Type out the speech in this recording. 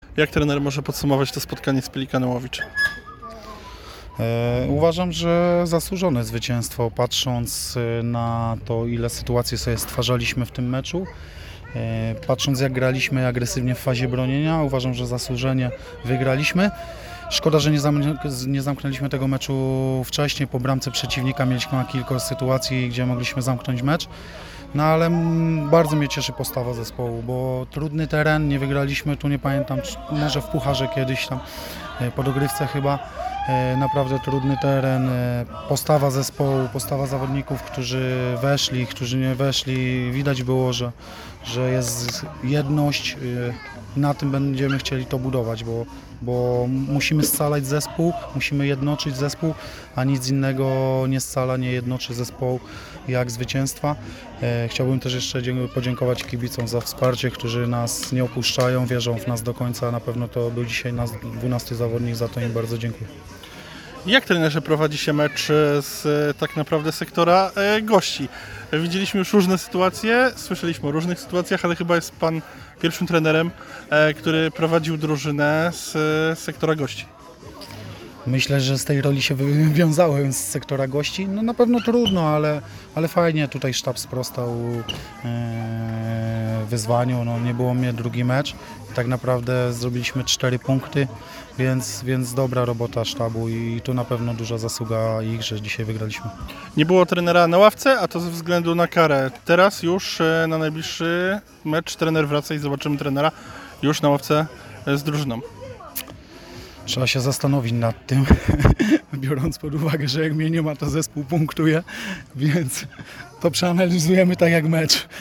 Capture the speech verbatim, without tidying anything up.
Jak trener może podsumować to spotkanie z Pelikanem Łowicz? E, uważam, że zasłużone zwycięstwo, patrząc e, na to, ile sytuacji sobie stwarzaliśmy w tym meczu. E, patrząc, jak graliśmy agresywnie w fazie bronienia, uważam, że zasłużenie wygraliśmy. Szkoda, że nie, zam nie zamknęliśmy tego meczu wcześniej. Po bramce przeciwnika mieliśmy kilka sytuacji, gdzie mogliśmy zamknąć mecz. No ale mm, bardzo mnie cieszy postawa zespołu, bo trudny teren, nie wygraliśmy tu, nie pamiętam, czy- może w pucharze kiedyś tam, e, po dogrywce chyba. E, Naprawdę trudny teren, e, postawa zespołu, postawa zawodników, którzy weszli, którzy nie weszli. Widać było, że, że jest jedność. e, Na tym będziemy chcieli to budować, bo, bo musimy scalać zespół, musimy jednoczyć zespół, a nic innego nie scala, nie jednoczy zespołu jak zwycięstwa. E, Chciałbym też jeszcze dzie- podziękować kibicom za wsparcie, którzy nas nie opuszczają, wierzą w nas do końca. Na pewno to był dzisiaj nas dwunasty zawodnik, za to im bardzo dziękuję. Jak trenerze prowadzi się mecz e, z e, tak naprawdę sektora e, gości? Widzieliśmy już różne sytuacje, słyszeliśmy o różnych sytuacjach, ale chyba jest Pan pierwszym trenerem, e, który prowadził drużynę z e, sektora gości. Myślę, że z tej roli się wywiązałem z sektora gości. No na pewno trudno, ale, ale fajnie tutaj sztab sprostał e, wyzwaniu. No, nie było mnie drugi mecz. Tak naprawdę zrobiliśmy cztery punkty, więc, więc dobra robota sztabu i tu na pewno duża zasługa ich, że dzisiaj wygraliśmy. Nie było trenera na ławce, a to ze względu na karę. Teraz już e, na najbliższy mecz trener wraca i zobaczymy trenera już na ławce e, z drużyną. Trzeba się zastanowić nad tym, biorąc pod uwagę, że jak mnie nie ma, to zespół punktuje, więc to przeanalizujemy tak jak mecz.